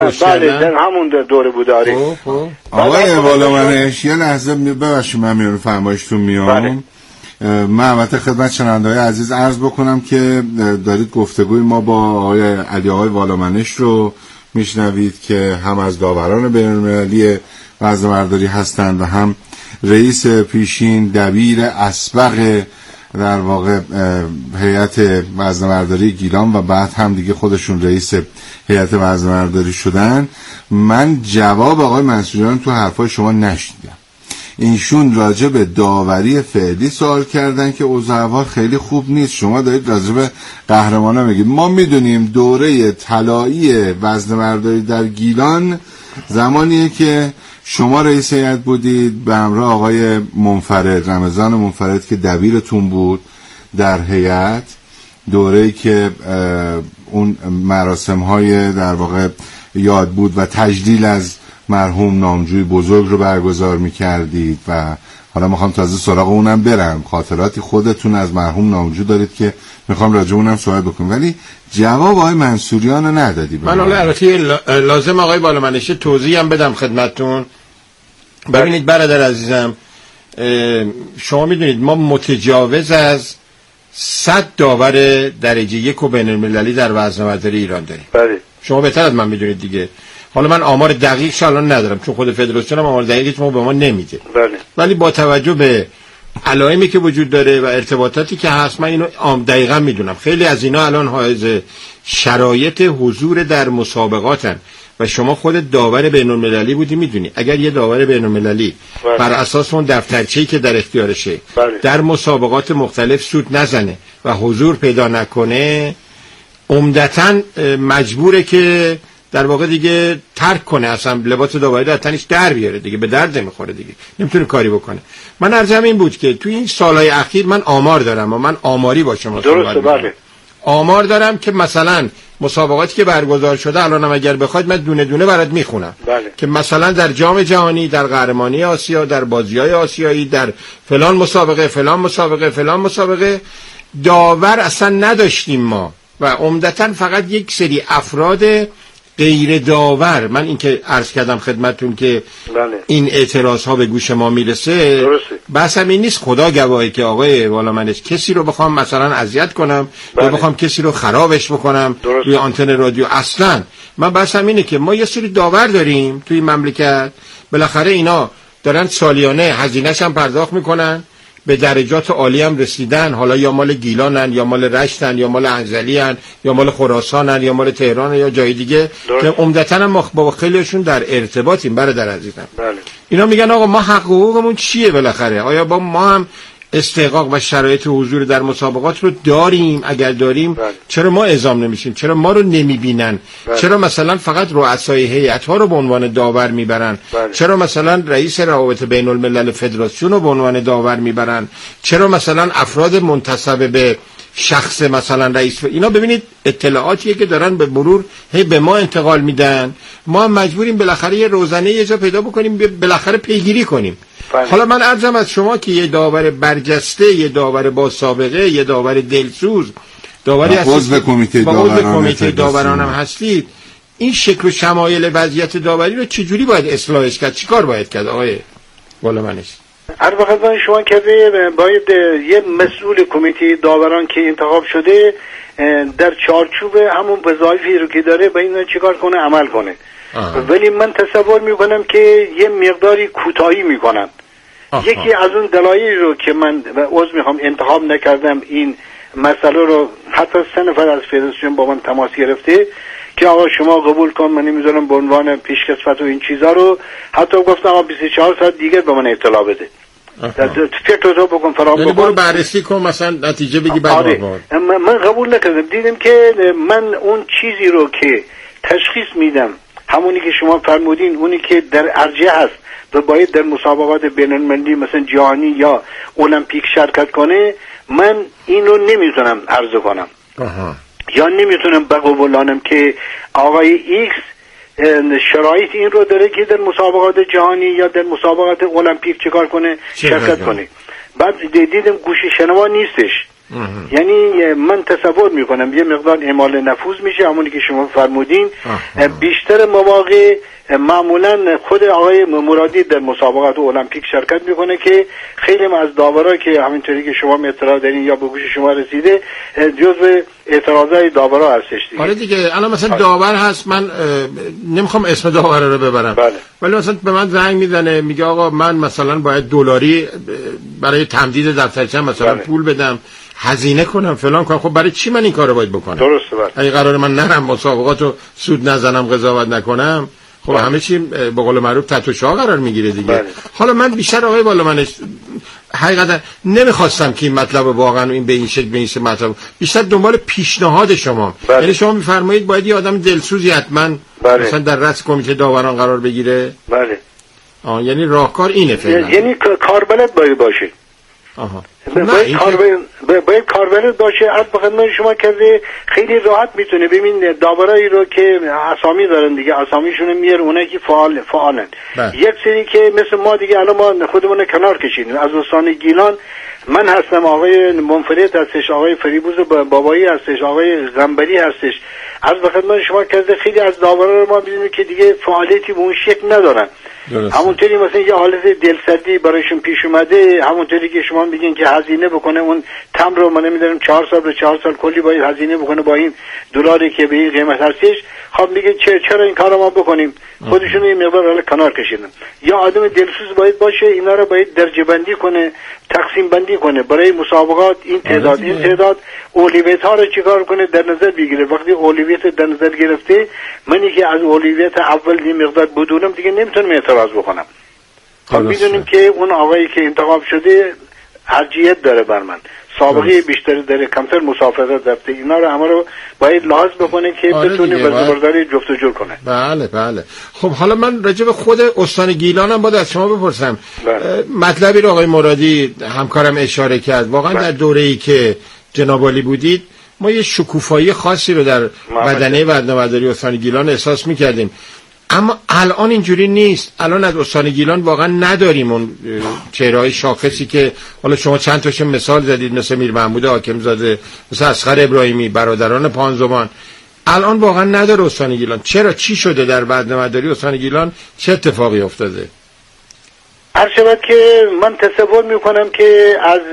بله در همون دوره بود. آره آقای والامنش یه لحظه ببخشید من میون فرمایشتون میام. من البته خدمت شنونده‌های عزیز عرض بکنم که دارید گفتگوی ما با آقای علی آقای والامنش رو میشنوید که هم از داوران بین‌المللی وزنه‌برداری هستند و هم رئیس پیشین دبیر اسبق در واقع هیئت وزنه‌برداری گیلان و بعد هم دیگه خودشون رئیس هیئت وزنه‌برداری شدن. من جواب آقای منصوریان تو حرفای شما نشنیدم. اینشون راجع به داوری فعلی سوال کردن که اوضاع خیلی خوب نیست. شما دارید راجع به قهرمانا میگید. ما میدونیم دوره طلایی وزنه‌برداری در گیلان زمانیه که شما رئیس هیئت بودید به همراه آقای منفرد، رمضان منفرد که دبیرتون بود در هیئت، دوره‌ای که اون مراسم‌های در واقع یاد بود و تجلیل از مرحوم نامجوی بزرگ رو برگزار می‌کردید و حالا میخوام تازه سراغ اونم برم. خاطراتی خودتون از مرحوم نامجو دارید که میخوام راجع اونم صحبت بکنم، ولی جواب آقای منصوریان رو ندادی. من البته لازم آقای والامنش توضیح هم بدم خدمتتون. ببینید برادر عزیزم، شما میدونید ما متجاوز از 100 داور درجه 1 و بین‌المللی در وزنه‌برداری ایران داریم. بله. شما بهتر از من میدونید دیگه. حالا من آمار دقیقش الان ندارم چون خود فدراسیون هم آمار دقیقش به ما نمیده. بله. ولی با توجه به علائمی که وجود داره و ارتباطاتی که هست من اینو دقیقاً میدونم. خیلی از اینا الان حائز شرایط حضور در مسابقاتن و شما خود داور بین‌المللی بودی میدونی اگر یه داور بین‌المللی بر اساس اون دفترچه‌ای که در اختیارشه در مسابقات مختلف سود نزنه و حضور پیدا نکنه عمدتاً مجبوره که در واقع دیگه ترک کنه، اصلا لباس داوری رو از تنش در بیاره دیگه، به درد نمیخوره دیگه، نمیتونه کاری بکنه. من عرضم این بود که توی این سالهای اخیر من آمار دارم و من آماری با شما درسته. بله. آمار دارم که مثلا مسابقاتی که برگزار شده الانم اگر بخواید من دونه دونه برات میخونم. بله. که مثلا در جام جهانی، در قهرمانی آسیا، در بازی‌های آسیایی، در فلان مسابقه فلان مسابقه فلان مسابقه داور اصلا نداشتیم ما و عمدتاً فقط یک سری افراد غیر داور. من این که عرض کردم خدمتتون که بله. این اعتراض ها به گوش ما میرسه، بس همین نیست خدا گواهی که آقای والامنش کسی رو بخوام مثلا اذیت کنم یا بخوام کسی رو خرابش بکنم روی آنتن رادیو، اصلا من بس همینه که ما یه سری داور داریم توی مملکت، بالاخره اینا دارن سالیانه هزینه‌ش هم پرداخت میکنن، به درجات عالی هم رسیدن، حالا یا مال گیلانن یا مال رشتن یا مال انزلیان یا مال خراسانن یا مال تهران یا جای دیگه که عمدتاً هم با خیلیشون در ارتباطیم برادر عزیزم. بله. اینا میگن آقا ما حق و حقوقمون چیه بالاخره؟ آیا با ما هم استحقاق و شرایط حضور در مسابقات رو داریم؟ اگر داریم چرا ما اعزام نمیشیم؟ چرا ما رو نمیبینن؟ چرا مثلا فقط رؤسای هیئت‌ها رو به عنوان داور میبرن؟ چرا مثلا رئیس روابط بین الملل فدراسیون رو به عنوان داور میبرن؟ چرا مثلا افراد منتسب به شخص مثلا رئیس اینا ببینید اطلاعاتیه که دارن به مرور به ما انتقال میدن، ما هم مجبوریم بالاخره یه روزنه یه جا پیدا بکنیم بالاخره پیگیری کنیم. حالا من عرضم از شما که یه داور برجسته، یه داور با سابقه، یه داور دلسوز، داوری عضو کمیته داوران هم هستید، این شکل و شمایل وضعیت داوری رو چجوری باید اصلاحش کرد؟ چیکار باید کرد آقای والامنش؟ هر وقت شما که باید یه مسئول کمیته داوران که انتخاب شده در چارچوب همون وظایفی رو که داره با این چیکار کنه عمل کنه. ولی من تصور میکنم که یه مقداری کوتاهی میکنن. یکی از اون دلایلی رو که من عذر میخوام انتخاب نکردم این مسئله رو، حتی 3 نفر از فدراسیون با من تماس گرفته که آقا شما قبول کن من نمیذارم به عنوان پیشکسوت و این چیزا رو، حتی گفتم آقا 24 ساعت دیگه به من اطلاع بده. فکر رو بکن فرام بکن، برو بررسی کن مثلا نتیجه بگی بعد. من قبول نکردم، دیدم که من اون چیزی رو که تشخیص میدم همونی که شما فرمودین، اونی که در ارجح هست و باید در مسابقات بین المللی مثلا جهانی یا المپیک شرکت کنه، من این رو نمیتونم عرضه کنم یا نمیتونم بقبولانم که آقای ایکس شرایط این رو داره که در مسابقات جهانی یا در مسابقات المپیک چیکار کنه، شرکت کنه. بعد دیدم گوش شنوا نیستش، یعنی من تصور میکنم یه مقدار اعمال نفوذ میشه، همونی که شما فرمودین. بیشتر مواقع معمولا خود آقای مرادی در مسابقات المپیک شرکت میکنه که خیلی از داورا که همینطوری که شما اطلاع دارین یا به گوش شما رسیده جزو اعتراضای داورا هستش دیگه. حالا دیگه الان مثلا داور هست، من نمیخوام اسم داور رو ببرم، ولی مثلا به من زنگ میزنه میگه آقا من مثلا باید دلاری برای تمدید دفترچه‌ام مثلا پول بدم، هزینه کنم، فلان کنم. خب برای چی من این کارو باید بکنم؟ درسته. اگه قراره من نرم مسابقاتو سود نزنم، قضاوت نکنم، خب همه چی به قول معروف تحت و شعا قرار میگیره دیگه. حالا من بیشتر آقای بالا منش حقیقتا نمیخواستم که این مطلب واقعا این به این شکل به این مطلب، بیشتر دنبال پیشنهاد شما. یعنی شما میفرمایید باید یه آدم دلسوزی حتما مثلا در رأس کمیته داوران قرار بگیره. بله. یعنی راهکار اینه فعلا. یعنی کاربلد باید باشه. باید کاربلد باشه. عرض به خدمت شما کرده خیلی راحت میتونه ببین داورایی رو که اسامی دارن دیگه، اسامیشون میاره اونایی که فعالن. یک سری که مثل ما دیگه الان ما خودمون کنار کشیدیم. از استان گیلان من هستم، آقای منفرد هستش، آقای فریبوز بابایی هستش، آقای غنبری هستش. عرض به خدمت شما کرده خیلی از داورا رو ما می‌بینیم که دیگه فعالیتی به اون شکل ندارن. همونطوری مثلا یه حالت دلسردی برایشون پیش اومده، همونطوری که شما میگین که هزینه بکنه اون تمر رو، من نمیدونم 4 سال به 4 سال کلی باید هزینه بکنه با این دلاری که به این قیمت هستش. خب میگه چرا این کارو ما بکنیم؟ خودشون یه مقدار حالا کنار کشیدن. یا آدم دلسوز باید باشه، اینا رو باید درجه بندی کنه، تقسیم بندی کنه برای مسابقات. این تعداد اولویت ها رو چیکار کنه در نظر بگیره. وقتی اولویت در نظر گرفته، منی که از اولویت اول یه مقدار بدونم دیگه نمیتونم اعتراض بکنم. خب میدونیم که اون آقایی که انتخاب شده ارجحیت داره بر من، سابقه بیشتری داره، کمتر مسافرت داشته. اینا رو همه رو باید لحاظ بکنه که بتونه وزنبرداری جفت و جور کنه. بله. خب حالا من راجع به خود استان گیلانم باید از شما بپرسم. مطلبی رو آقای مرادی همکارم اشاره کرد. واقعا در دوره‌ای که جناب عالی بودید ما یه شکوفایی خاصی رو در بدنه وزنبرداری استان گیلان احساس می‌کردیم، اما الان اینجوری نیست. الان از استان گیلان واقعا نداریم اون چهره‌های شاخصی که حالا شما چند تاشون مثال زدید، مثل میر محمود حاکمزاده، مثل اصغر ابراهیمی، برادران پانزمان. الان واقعا نداره استان گیلان. چرا؟ چی شده در وزنبرداری استان گیلان؟ چه اتفاقی افتاده؟ هر شود که من تصور میکنم که از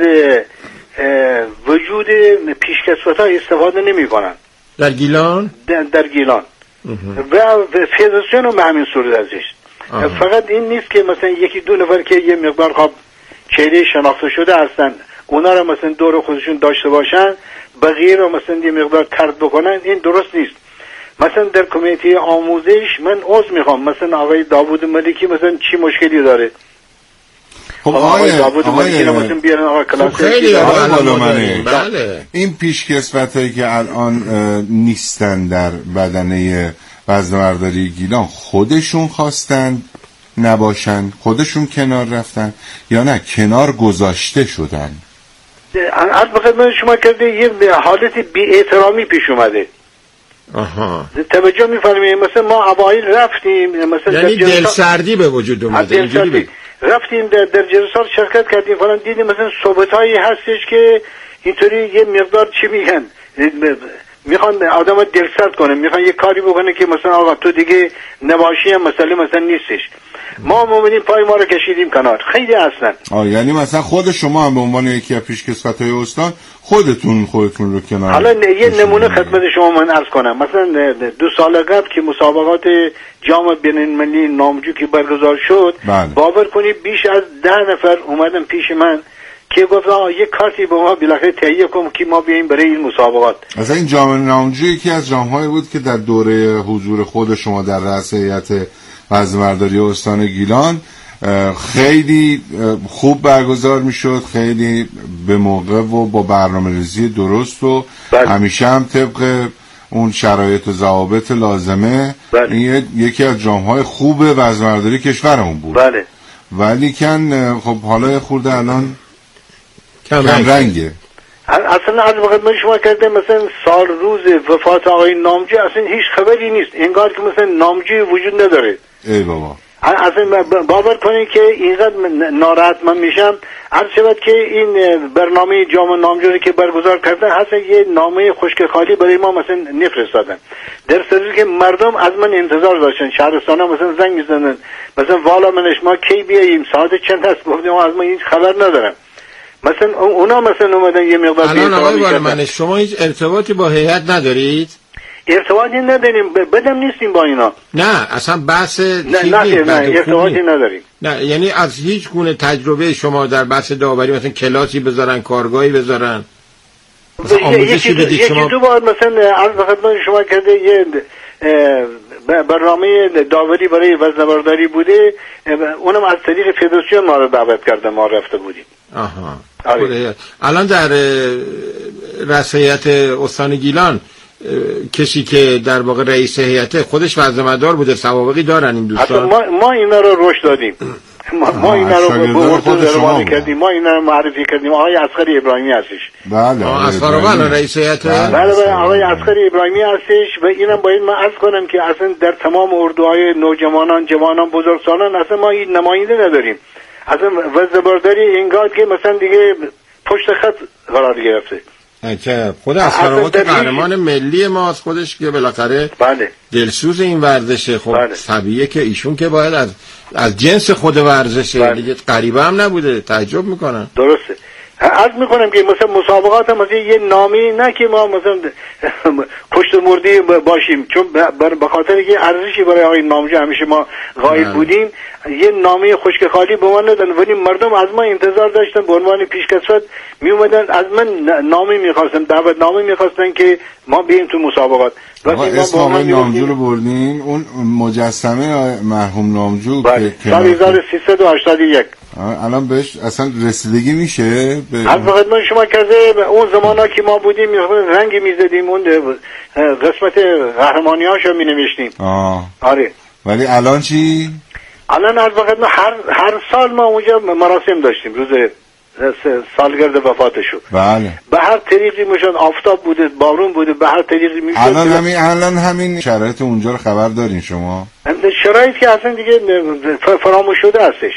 وجود پیشکسوت‌ها استفاده نمی‌کنن در گیلان. در گیلان و فدراسیون هم به همین صورت ازش. فقط این نیست که مثلا یکی دو نفر که یه مقدار خب چهره شناخته شده هستن اونا رو مثلا دور خودشون داشته باشن، بقیه رو مثلا یه مقدار طرد بکنن، این درست نیست. مثلا در کمیته آموزش من عضو میخوام، مثلا آقای داوود ملکی مثلا چی مشکلی داره؟ خب آقای داوود ملکی رو مثلا بیارن آقا کلاس خیلی بله. این پیشکسوتایی که الان نیستن در بدنه وزنبرداری گیلان خودشون خواستن نباشن، خودشون کنار رفتن یا نه کنار گذاشته شدن؟ عرض به خدمت شما کرده یه حالت بی احترامی پیش اومده. توجه می‌فرمایید؟ مثلا ما اوایل رفتیم مثلا یعنی دلسردی به وجود اومده، اینجوری رفتیم در جلسات شرکت کردیم فلان، دیدیم مثلا صحبتایی هستش که اینطوری یه مقدار چی میگن، میخوان آدم دلسرد کنه، میخوان یه کاری بکنه که مثلا آقا تو دیگه نباشی هم مثلا نیستش. ما مومنین پای ما رو کشیدیم کنار. خیلی اصلا یعنی مثلا خود شما هم به عنوان یکی از پیشکسوت‌های استان خودتون رو کنار. حالا یه نمونه خدمت شما من عرض کنم. مثلا 2 سال قبل که مسابقات جام بین‌المللی نامجو که برگزار شد، باور کنید بیش از 10 نفر اومدن پیش من که گفت یه کارتی به ما بالاخره تهیه کن که ما بیاییم برای این مسابقات. مثلا این جام نامجو یکی از جام‌هایی بود که در دوره حضور خود شما در رأس هیئت وزنبرداری استان گیلان خیلی خوب برگزار میشد، خیلی به موقع و با برنامه‌ریزی درست و همیشه هم طبق اون شرایط و ضوابط لازمه. این یکی از جام‌های خوب وزنبرداری کشورمون بود. بله. ولی خب حالا خورده الان کم رنگه. اصلا از وقت من شما کرده مثلا سال روز وفات آقای نامجو اصلا هیچ خبری نیست، انگار که مثلا نامجو وجود نداره. ای بابا. اصلا باور کنید که اینقدر ناراحت من میشم. عرض شود که این برنامه جام نامجویی که برگزار کردن اصلا یه نامه خشک خالی برای ما مثلا نفرستادن، در صورتی که مردم از من انتظار داشتن. شهرستان ها مثلا زنگ میزنن مثلا والا منش ما کی بیاییم، ساعت چند هست، گفتم از ما هیچ خبر ندارم. مثلا اونا مثلا اومدن یه مقدار الان آقای والا منش شما هیچ ارتباطی با هیئت ندارید؟ ارتباطی نداریم، بدم نیستیم با اینا. نه اصلا بحث نه ارتباطی نداریم. نه یعنی از هیچ گونه تجربه شما در بحث داوری مثلا کلاسی بذارن، کارگاهی بذارن، مثلا آموزشی بدید شما؟ یکی دو بار مثلا عرض خدمت شما کرده یه برنامه داوری برای وزنه‌برداری بوده، اونم از طریق فدراسیون ما رو دعوت کرده، ما رفته بودیم. آها. الان در رئیس هیئت استان گیلان کسی که در واقع رئیس هیئت خودش وزنه‌بردار بوده، سوابقی دارن این دوستان؟ ما اینا رو رشد دادیم، ما اینا رو به اردو درمانی کردیم، ما اینا رو معرفی کردیم. آقای عسکری ابراهیمی هستش. بله عسکری ابراهیمی رئیس هیئت. بله آقای عسکری ابراهیمی هستش و اینم باید من عرض کنم که اصلا در تمام اردوهای نوجوانان، جوانان، بزرگسالان اصلا ما این نماینده نداریم. اصلا وزنه‌برداری اینقدر که مثلا دیگه پشت خط قرار گرفته. که خود اسقرآباد قهرمان ملی ماست خودش که بالاخره بله دلسوز این ورزشه. خب بله. طبیعیه که ایشون که باید از جنس خود ورزشه. بله. دیگه غریبه هم نبوده، تعجب میکنن. درسته. عرض میکنم که مثلا مسابقات هم مثلا یه نامی نه که ما مثلا کشت مردی باشیم، چون به خاطر که ارزشی برای آقای نامجو همیشه ما غایب بودیم، یه نامه خشک خالی به ما ندادن، ولی مردم از ما انتظار داشتن به عنوان پیشکسوت می اومدن از من نامه میخواستن، دعوت نامه میخواستن که ما بیایم تو مسابقات. اسم آقای نامجو رو بردین، اون مجسمه مرحوم نامجو که سال 1381 الان بهش اصلا رسیدگی میشه؟ از خدمت شما کرده اون زمانا که ما بودیم رنگ میزدیم، اون قسمت قهرمانی هاشو می نوشتیم. آره. ولی الان چی؟ الان از خدمت هر سال ما اونجا مراسم داشتیم، روز سالگرد وفاتشو. بله. به هر طریقی میشد، آفتاب بوده، بارون بوده، به هر طریقی میشد. الان همین شرایط اونجا رو خبر دارین شما؟ شرایط که اصلا دیگه فراموش شده هستش.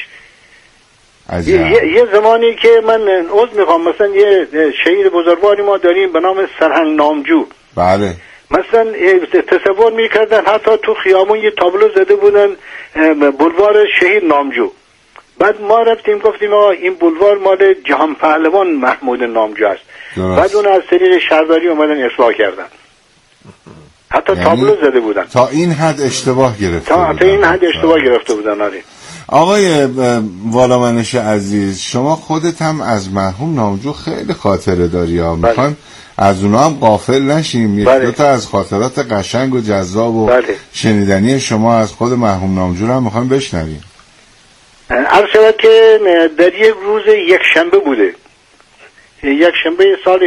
یه زمانی که من عذر میخوام، مثلا یه شهید بزرگواری ما داریم به نام سرهنگ نامجو. بله. مثلا تصور میکردن حتی تو خیابون یه تابلو زده بودن بولوار شهید نامجو. بعد ما رفتیم گفتیم آقا این بولوار مال جهان پهلوان محمود نامجو است. بعد اون از طریق شهرداری اومدن اصلاح کردن، حتی تابلو زده بودن. تا این حد اشتباه گرفته تا این حد اشتباه گرفته بودن. آره. آقای والامنش عزیز، شما خودت هم از مرحوم نامجو خیلی خاطره داری ها. میخوایم از اونا هم غافل نشیم. یک دو تا از خاطرات قشنگ و جذاب و شنیدنی شما از خود مرحوم نامجو رو هم میخوایم بشنویم. عرض شود که در یک روز یک شنبه بوده، یک شنبه سال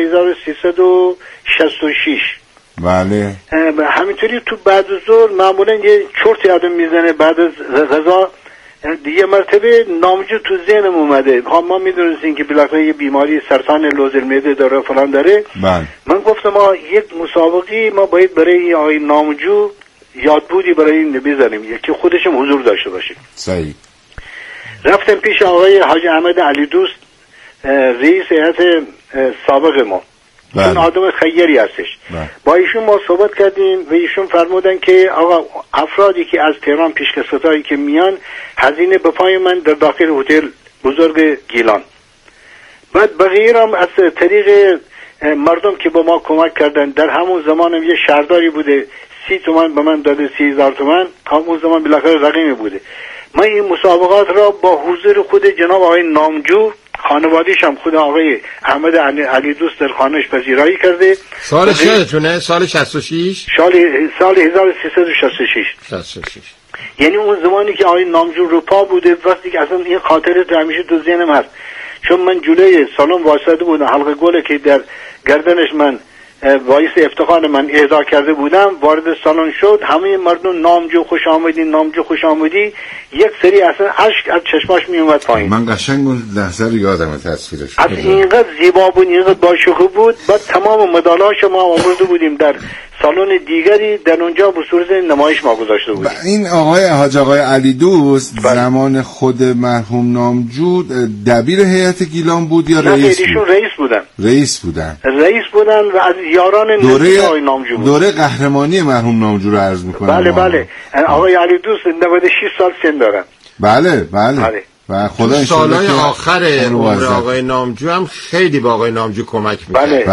1366. بله. همینطوری تو بعد از ظهر معمولا یه چرتی آدم میزنه بعد از غذا. دیگه مرتبه نامجو تو ذهنم اومده. ما میدونستیم که بالاخره یه بیماری سرطان لوز المعده داره فلان داره. بله. من گفتم یک مسابقه ما باید برای آقای نامجو یادبودی برای این بذاریم که خودشم حضور داشته باشه. صحیح. رفتم پیش آقای حاج احمد علی دوست، رئیس هیئت سابق ما. اون آدم خیری هستش. با ایشون ما صحبت کردیم و ایشون فرمودن که آقا افرادی که از تهران پیشکسوتایی که میان هزینه به پای من در داخل هتل بزرگ گیلان. بعد بقیه هم از طریق مردم که با ما کمک کردن. در همون زمان هم یه شهرداری بوده 30 تومن به من داده، 30,000 تومن. همون زمان بالاخره رقمی بوده. من این مسابقات را با حضور خود جناب آقای نامجو، خانوادیش هم خود آقای احمد علی دوست در خانهش پذیرایی کرده. سال چندتونه؟ سال 66؟ سال 1366. یعنی اون زمانی که آقای نامجو رو پا بوده، وقتی که اصلا این خاطره همیشه تو ذهنم هست، چون من جلوی سالن واسطه بودم، حلقه گل که در گردنش من وایس افتخار من اهدا کرده بودم، وارد سالن شد، همه مردم نامجو خوش آمدی، نامجو خوش آمدی. یک سری اصلا اشک از چشماش می اومد پایین. من قشنگ اون لحظه رو یادمه تصویرش. از اینقدر زیبا بود، اینقدر باشکوه بود. بعد تمام مدالاشو ما آورده بودیم در سالن دیگری در اونجا به صورت نمایش ما گذاشته بودیم. این حاج آقای علی دوست زمان خود مرحوم نامجو دبیر هیئت گیلان بود یا رئیس بود؟ ایشون رئیس بودن و از یاران نزدیک آقای نامجو بود. دوره قهرمانی مرحوم نامجو رو عرض میکنم. بله آقای علی دوست 96 سال سن دارن. بله و خدا ان سالهای آخر عمر آقای نامجو هم خیلی با آقای نامجو کمک می‌کرد.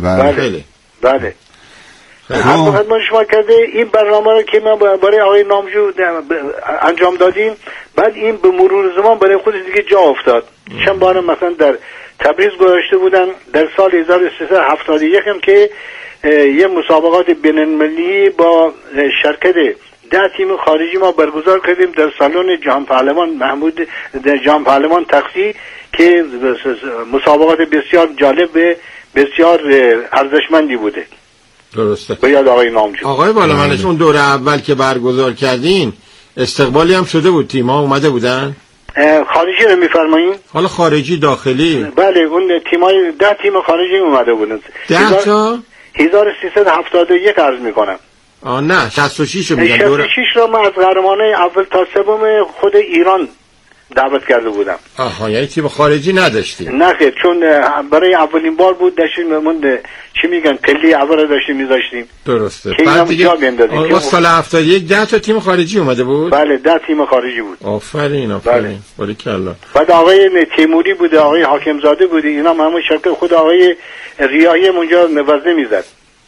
بله. هم خدمت شما کرده این برنامه رو که ما برای آقای نامجو انجام دادیم، بعد این به مرور زمان برای خود دیگه جا افتاد. چند بار مثلا در تبریز گذاشته بودن، در سال 1371 هم که یه مسابقات بین‌المللی با شرکت 10 تیم خارجی ما برگزار کردیم در سالن جهان پهلوان تقسی که مسابقات بسیار جالب و بسیار ارزشمندی بوده. درسته. به یاد آقای نامجو. آقای بالامنش اون دوره اول که برگزار کردین استقبالی هم شده بود، تیم‌ها اومده بودن؟ خارجی رو می‌فرمایین؟ حالا خارجی داخلی؟ بله اون تیمای 10 تیم خارجی اومده بودن. 10 تا 1371 عرض می‌کنم. نه 66 رو میگم. 66 رو من از قهرمانه اول تا سوم خود ایران دعوت کرده بودم. یعنی تیم خارجی نداشتیم؟ نه خیر، چون برای اولین بار بود داشتیم چی میگن کلی اول داشتیم میذاشتیم. درسته. بعد دیگه سال 71 10 تا تیم خارجی اومده بود؟ بله 10 تیم خارجی بود. آفرین باریکلا. بعد آقای تیموری بوده، آقای حاکم زاده بوده، اینا همون شرکت خود آقای ریایی اونجا نوازه میزد.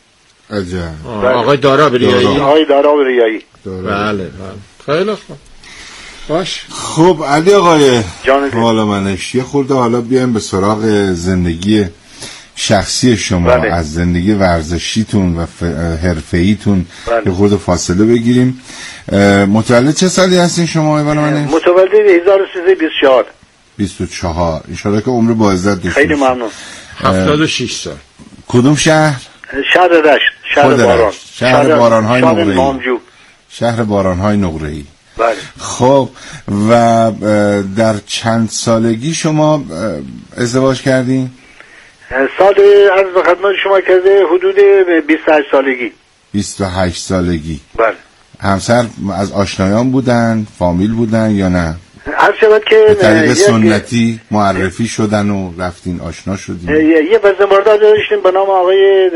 عجب. آقای دارا ریایی. آقای دارا ریایی. بله. خیلی خوب. باش. خب علی آقای بالامنش یه خورده حالا بیایم به سراغ زندگی شخصی شما. از زندگی ورزشیتون و حرفه‌ایتون یه خورده فاصله بگیریم. متولد چه سالی هستین شما آقای بالامنش؟ متولد 1324. 24. ان شاءالله که عمر با عزت داشته. خیلی ممنون. 76 سال. کدوم شهر؟ شهر رشت. شهر بارانهای نقره‌ای. شهر بارانهای نقره‌ای. بله. خب و در چند سالگی شما ازدواج کردین؟ سال عرض به خدمت شما کرده حدود 28 سالگی. 28 سالگی. بله. همسر از آشنایان بودن، فامیل بودن یا نه؟ هر شود که به طریق سنتی معرفی شدن و رفتین آشنا شدین. یه وزنبردار داشتیم به نام آقای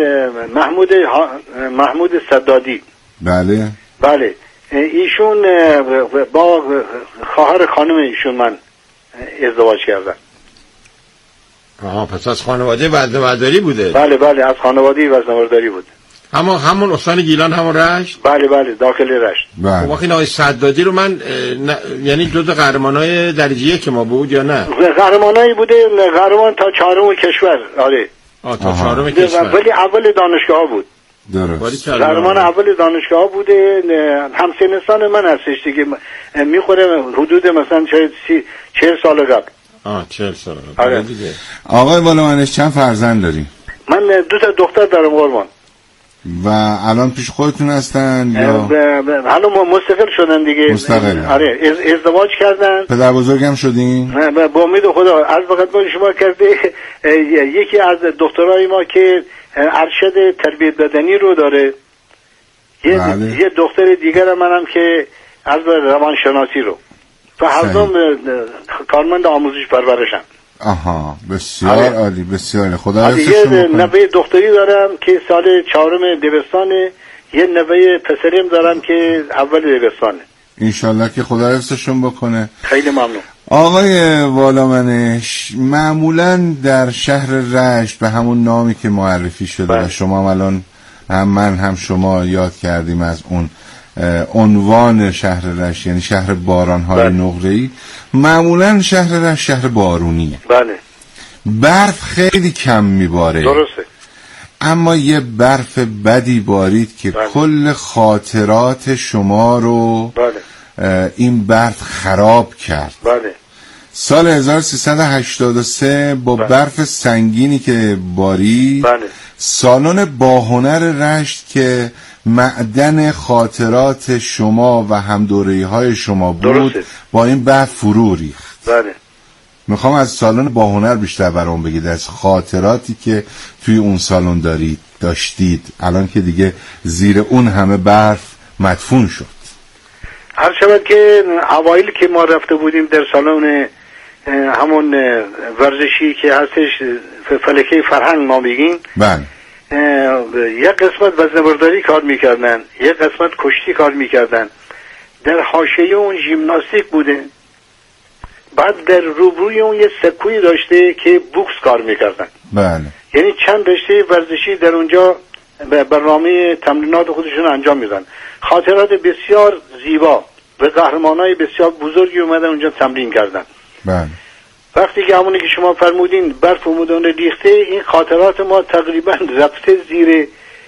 محمود صدادی. بله. ایشون با خواهر خانم ایشون من ازدواج کردم. پس از خانواده وزنه‌برداری بوده؟ بله از خانواده وزنه‌برداری بود. همون استان گیلان، همون رشت؟ بله داخل رشت. وقتی این آقای صدادی رو من یعنی جزء قهرمانای درجه یک ما بود یا نه؟ قهرمانایی بوده، قهرمان تا 4م کشور. آره. تا 4م کشور. ولی اول دانشگاه بود. درست. قهرمان اول دانشگاه بوده، همسنستان من هستش دیگه، میخوره حدود مثلا 40 سال قبل. 40 سال قبل. دیگه. آقای بالامنش چند فرزند داری؟ من 2 تا دختر دارم قربان. و الان پیش خودتون هستن یا حالا مستقل شدن دیگه؟ مستقل. آره ازدواج کردن. پدر بزرگم شدین؟ با امید خدا. از وقت با شما کرده یکی از دخترای ما که ارشد تربیت بدنی رو داره، یه دختر دیگر منم که از روانشناسی رو، و هر دو کارمند آموزش پرورشن. بسیار عالی، بسیار خدا حفظشون یه نوه دختری دارم که سال 4 دبستانه، یه نوه پسریم دارم که اول دبستانه. انشالله که خدا حفظشون بکنه. خیلی ممنون. آقای بالامنش معمولا در شهر رشت به همون نامی که معرفی شده و شما الان هم من هم شما یاد کردیم از اون عنوان شهر رشت، یعنی شهر بارانهای نقره‌ای، معمولا شهر رشت شهر بارونیه. بله. برف خیلی کم میباره. درسته. اما یه برف بدی بارید که کل خاطرات شما رو این برف خراب کرد. بله. سال 1383 با برف سنگینی که بارید، سالن باهنر رشت که معدن خاطرات شما و همدوره‌های شما بود با این برف فرو ریخت. میخوام از سالن باهنر بیشتر برام بگید، از خاطراتی که توی اون سالن دارید. داشتید الان که دیگه زیر اون همه برف مدفون شد؟ هر شود که اوایل که ما رفته بودیم در سالن همون ورزشی که هستش فلکه فرهنگ ما میگیم، بله، یک قسمت وزنه‌برداری کار میکردن، یک قسمت کشتی کار میکردن، در حاشیه اون ژیمناستیک بوده، بعد در روبروی اون یه سکوی داشته که بوکس کار میکردن. بله، یعنی چند رشته ورزشی در اونجا به برنامه تمرینات خودشون انجام میدن. خاطرات بسیار زیبا و قهرمانای بسیار بزرگی اومدن اونجا تمرین کردن. بله. وقتی که همونی که شما فرمودین برف اومدن ریخته، این خاطرات ما تقریبا رفته زیر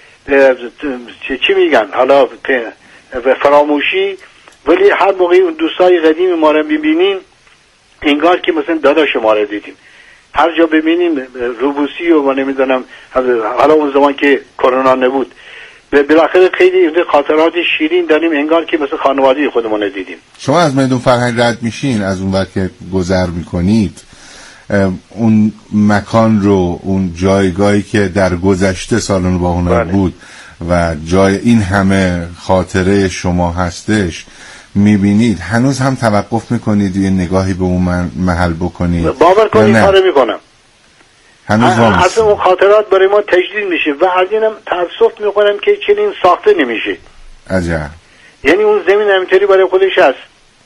چی میگن حالا فراموشی، ولی هر موقع اون دوستای قدیم ما رو ببینیم انگار که مثلا داداش ما رو دیدیم. هر جا ببینیم روبوسی و من نمیدونم حالا اون زمان که کرونا نبود، بالاخره خیلی خاطرات شیرین داریم، انگار که مثل خانواده خودمون رو دیدیم. شما از میدون فرهنگ رد میشین، از اون وقت که گذر میکنید اون مکان رو، اون جایگاهی که در گذشته سالن با هنر بود و جای این همه خاطره شما هستش میبینید، هنوز هم توقف میکنید یه نگاهی به اون محل بکنید؟ باور کنید کارو میکنم، هنوز اصلا اون خاطرات برای ما تجدید میشه و از اینم تأسف میکنم که چنین ساخته نمیشه. عجب. یعنی اون زمین همینطوری برای خودش هست،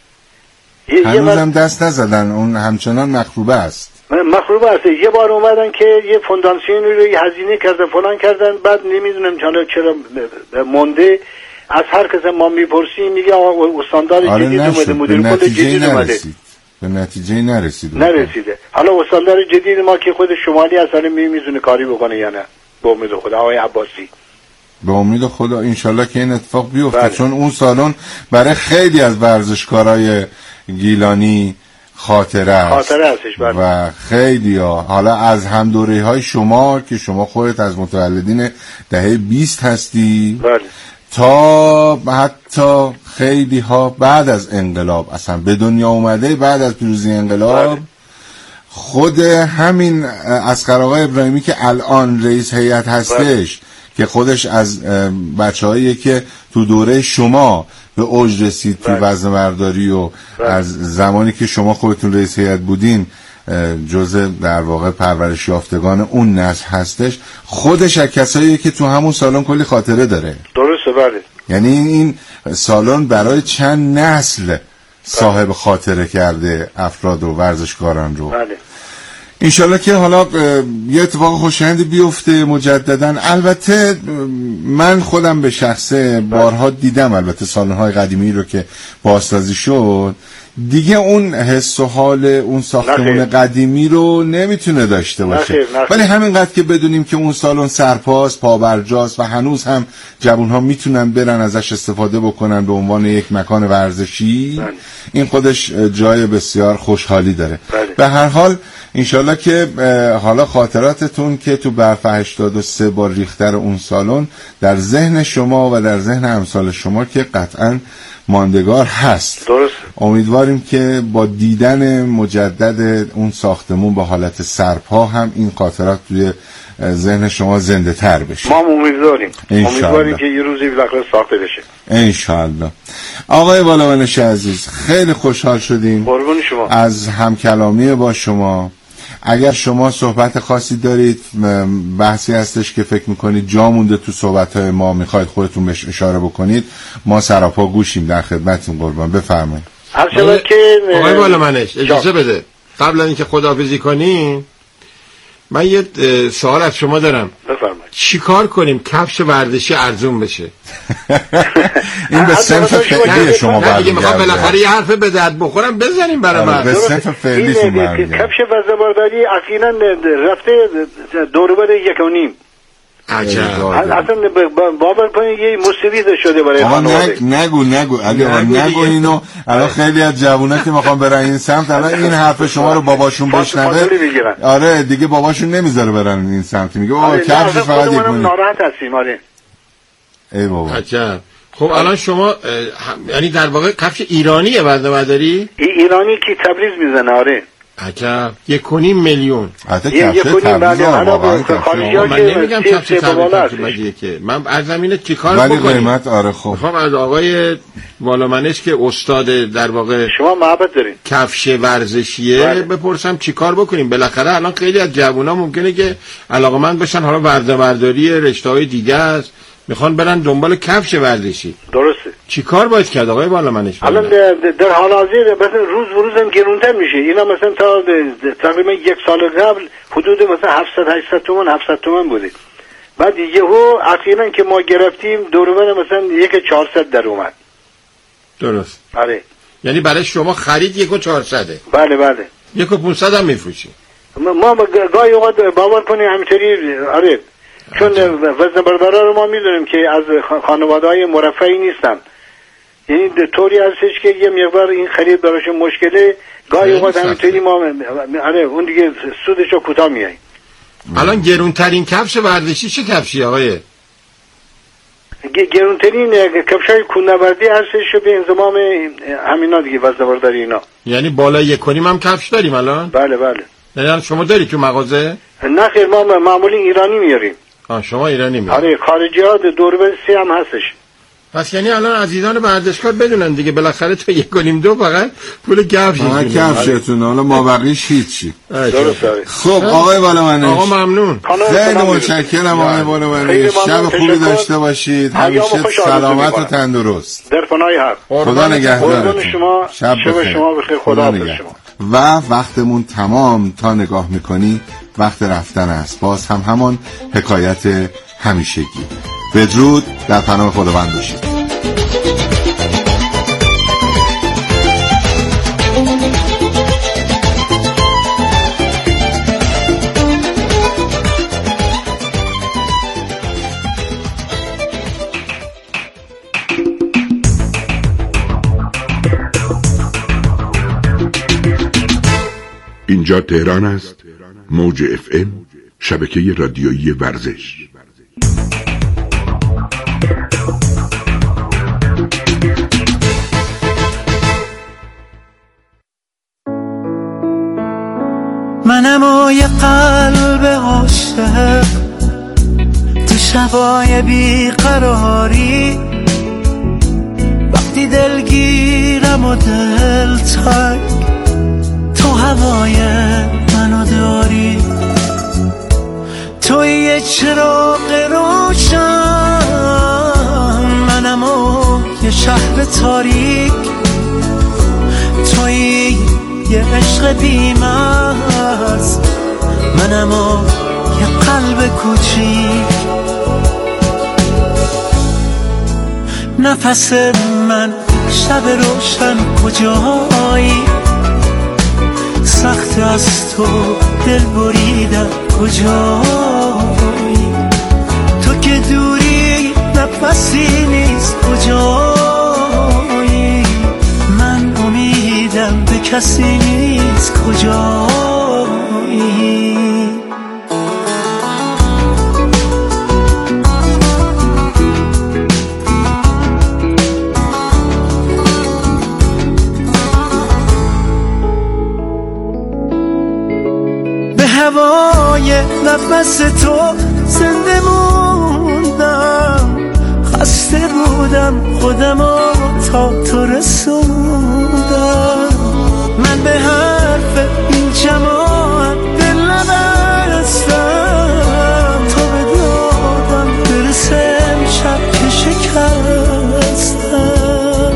هنوز هم دست نزدن، اون همچنان مخروبه است. مخروبه است. یه بار اومدن که یه فونداسیون رو هزینه کردن فلان کردن، بعد نمیدونم چرا مونده. از هر کس ما میپرسیم میگه آقا استاندار جدید اومده، مدیر کل جدید اومده، به نتیجه نرسیده. حالا استاندار جدید ما که خود شمالی اصلا میزونه کاری بکنه یا نه؟ به امید خدا آقای عباسی، به امید خدا انشالله که این اتفاق بیفته. چون اون سالن برای خیلی از ورزشکارای گیلانی خاطره هستش و خیلی حالا از هم دوره های شما که شما خودت از متولدین دهه 20 هستی تا حتی خیلی ها بعد از انقلاب اصلا به دنیا اومده، بعد از پیروزی انقلاب خود همین اصغر آقا ابراهیمی که الان رئیس هیئت هستش که خودش از بچه‌هایی که تو دوره شما به اوج رسید تو وزنه‌برداری و از زمانی که شما خودتون رئیس هیئت بودین جزء در واقع پرورش یافتگان اون نسل هستش، خودش از کسایی که تو همون سالن کلی خاطره داره. درسته. بله. یعنی این سالن برای چند نسل صاحب خاطره کرده افراد و ورزشکاران رو. بله. انشالله که حالا یه اتفاق خوشایندی بیفته مجددا. البته من خودم به شخصه بارها دیدم البته سالن‌های قدیمی رو که بازسازی شد، دیگه اون حس و حال اون ساختمان قدیمی رو نمیتونه داشته باشه. ولی همینقدر که بدونیم که اون سالن سرپاس پابرجاست و هنوز هم جوان‌ها میتونن برن ازش استفاده بکنن به عنوان یک مکان ورزشی، این خودش جای بسیار خوشحالی داره. به هر حال انشالله که حالا خاطراتتون که تو برف 83 با ریختر اون سالن در ذهن شما و در ذهن امثال شما که قطعاً ماندگار هست. درست. امیدواریم که با دیدن مجدد اون ساختمون با حالت سرپا هم این خاطرات توی ذهن شما زنده تر بشه. ما امیدواریم که یه روزی بالاخره ساخته بشه انشالله. آقای بالامنش عزیز خیلی خوشحال شدیم قربون شما از همکلامی با شما. اگر شما صحبت خاصی دارید، بحثی هستش که فکر میکنید جا مونده تو صحبت‌های ما، میخواید خودتون بهش اشاره بکنید، ما سراپا گوشیم، در خدمتتون. قربان بفرمایید. هر شود که آقای بالامنش اجازه بده قبل اینکه خداحافظی کنیم من یه سوال از شما دارم. بفرمایید. چیکار کنیم کفش ورزشی ارزون بشه؟ این به صنف فعلی شما برمیگرده. میخوام بالاخره یه حرف به درد بخورم بزنیم برای من. به صنف فعلی شما برمیگرده. کفش وزنه‌برداری اصیلا رفته دوربر 1.5. عجب. اصلا باور کنید یه مصیبت شده برای خانواده. نگو علی نگو اینو. الان خیلی از جوونا که میخوان برن این سمت الان این حرف شما رو باباشون بشنوه، آره دیگه باباشون نمیذاره برن این سمت، میگه بابا کفش فقط یک کنید. ناراحت هستیم. آره ای بابا. عجب. خب الان شما یعنی در واقع کفش ایرانیه وزنه‌برداری؟ ایرانی که تبریز میزنه. آره عجب 1.5 میلیون حتی کفش تبلیغ واقعا من نمیگم کفش تبلیغ که من از زمینه چیکار ولی بکنیم قیمت آره خوب میخوام از آقای والامنش که استاد در واقع شما محبت دارین کفش ورزشیه بپرسم چیکار بکنیم. بالاخره الان خیلی از جوونا ممکنه که علاقه‌مند بشن حالا ورده‌برداری رشته‌های دیگه است میخوان برن دنبال کفش ورزشی. درسته. چیکار باید کرد آقای والامنش؟ الان در حال حاضر مثلا روز به روز هم گرونتر میشه. اینا مثلا تا تقریبا 1 سال قبل حدود مثلا 700 تومان 700 تومان بوده. بعد یهو اخیراً که ما گرفتیم دور و بر مثلا 1.400 در اومد. درست. آره. یعنی برای شما خرید 1.400. بله بله. 1.500 هم میفروشی. ما گاهی اوقات باور کنیم همینطوری آره. چون وزنه‌بردارا رو ما میدونیم که از خانواده‌های مرفهی نیستن. یعنی طوری هستش که یه مقدار این خرید براشون مشکله. گاهی اوقات همینطوری ما آره اون دیگه سودشو کوتاه میای. الان گرونترین کفش ورزشی چه کفشی آقای؟ گرونترین کفشای کوهنوردی هستش به انضمام همینا دیگه وزنه‌برداری اینا. یعنی بالا 1.5 هم کفش داریم الان؟ بله بله. یعنی شما داری تو مغازه؟ نه خیر ما معمولی ایرانی میاریم. شما ایرانی میاریم. آره خارجی ها دوربر 3 هم هستش. پس یعنی الان عزیزان ورزشکار بدونن دیگه بالاخره تو 1.5-2 فقط پول کفشتون. کفشتون حالا ما بقیش هیچی. درسته. خب آقای والامنش آقا ممنون. خیلی متشکرم آقای والامنش. شب خوبی داشته باشید. همیشه سلامت و تندرست. در پناه حق. خدا نگهدارتون. شب شما بخیر. خدا نگهدار. و وقتمون تمام تا نگاه میکنی وقت رفتن است. باز هم همان حکایت همیشگی. بدرود، در پناه خداوند باشید. اینجا تهران است. موج FM شبکه رادیویی ورزش. منم و یه قلب عاشق تو شبای بیقراری وقتی دلگیرم و دلتنگ تو هوای منو داری توی یه چراغ روشن منم و یه شهر تاریک توی یه عشق بی‌مرز منم و یه قلب کوچیک نفس من شب روشن کجایی سخت از تو دل بریدن کجایی تو که دوری نفسی نیست کجایی من امیدم به کسی نیست کجایی هوای نفس تو زنده موندم خسته بودم خودمو تا تو رسوندم من به حرف این جماعت دل نبستم تو به دادم برسم شب که شکستم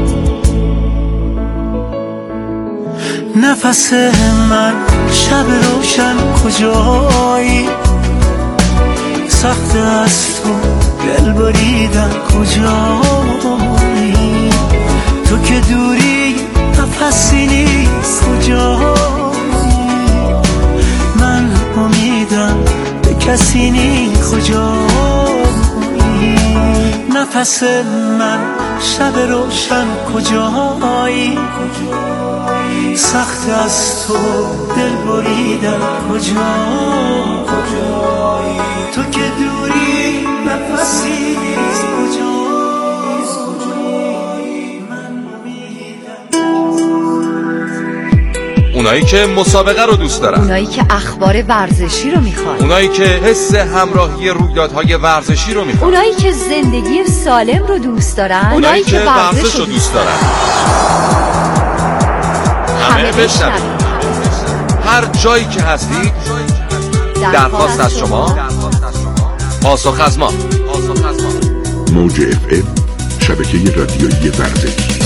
نفس من شب روشن کجایی سخت از تو دل بریدن کجایی تو که دوری نفسی نیست کجایی من امیدم به کسی نیست کجایی نفس من شب روشن کجایی سخت از تو دل بریدن کجایی تو که دوری نفسی نیست کجایی من امیدم اونایی که مسابقه رو دوست دارن، اونایی که اخبار ورزشی رو میخوان، اونایی که حس همراهی رویدادهای ورزشی رو میخوان، اونایی که زندگی سالم رو دوست دارن، اونایی که ورزش رو دوست دارن. همه بشنوید. هر جایی که هستید درخواست از شما، پاسخ از ما. موج FM، شبکه رادیویی ورزش.